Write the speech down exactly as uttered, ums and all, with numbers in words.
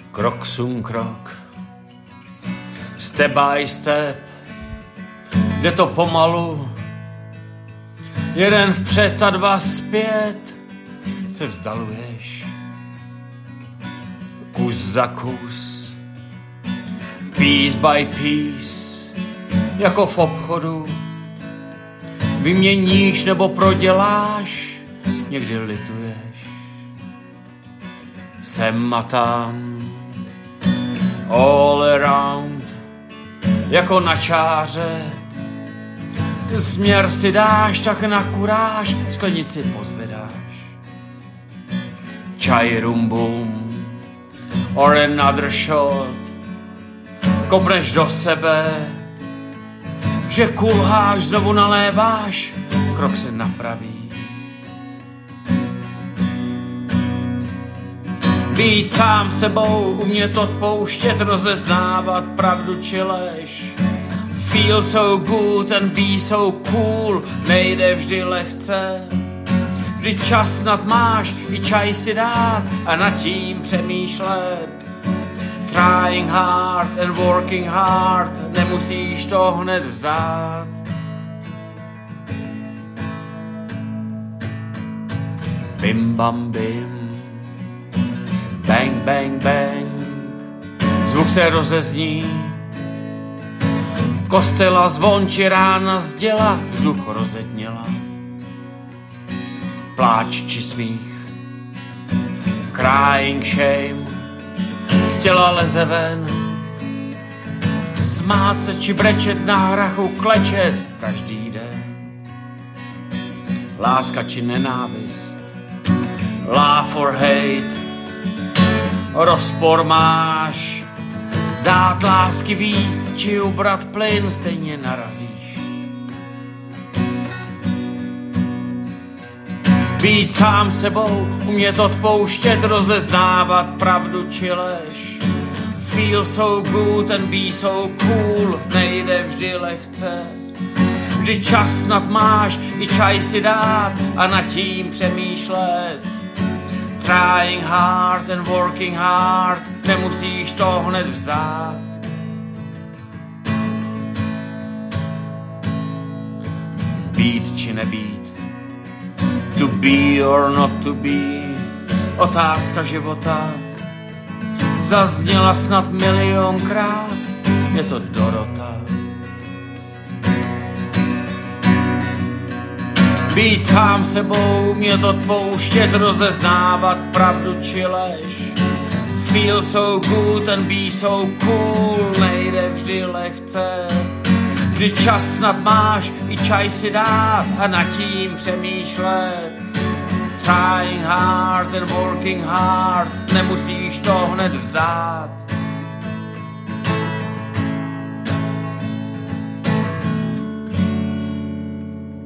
Krok sum krok, step by step, jde to pomalu, jeden vpřed a dva zpět, se vzdaluješ, kus za kus, piece by piece, jako v obchodu, vyměníš nebo proděláš, někdy lituješ, sem a tam, all around, jako na čáře, směr si dáš, tak na kuráž, sklenici pozvedáš. Čaj rum bum, or another shot, kopneš do sebe, že kulháš, znovu naléváš, krok se napraví. Být sám sebou, umět odpouštět, rozeznávat pravdu či lež. Feel so good and be so cool, nejde vždy lehce. Vždy čas snad máš, i čaj si dát a nad tím přemýšlet. Trying hard and working hard, nemusíš to hned vzdát. Bim bam bim, bang bang bang, zvuk se rozezní, kostela zvon či rána z děla, vzduch rozetněla. Pláč či smích, crying shame, z těla leze ven, smát se či brečet, na hrachu klečet každý den. Láska či nenávist, love or hate, rozpor máš, dát lásky víc, či ubrat plyn, stejně narazíš. Být sám sebou, umět odpouštět, rozeznávat pravdu či lež. Feel so good and be so cool, nejde vždy lehce. Vždy čas snad máš, i čaj si dát a nad tím přemýšlet. Trying hard and working hard, nemusíš to hned vzdát. Být či nebýt, to be or not to be, otázka života zazněla snad milionkrát, je to Dorota. Být sám sebou, umět odpouštět, rozeznávat pravdu či lež. Feel so good and be so cool, nejde vždy lehce. Vždy čas snad máš, i čaj si dát a nad tím přemýšlet. Trying hard and working hard, nemusíš to hned vzdát.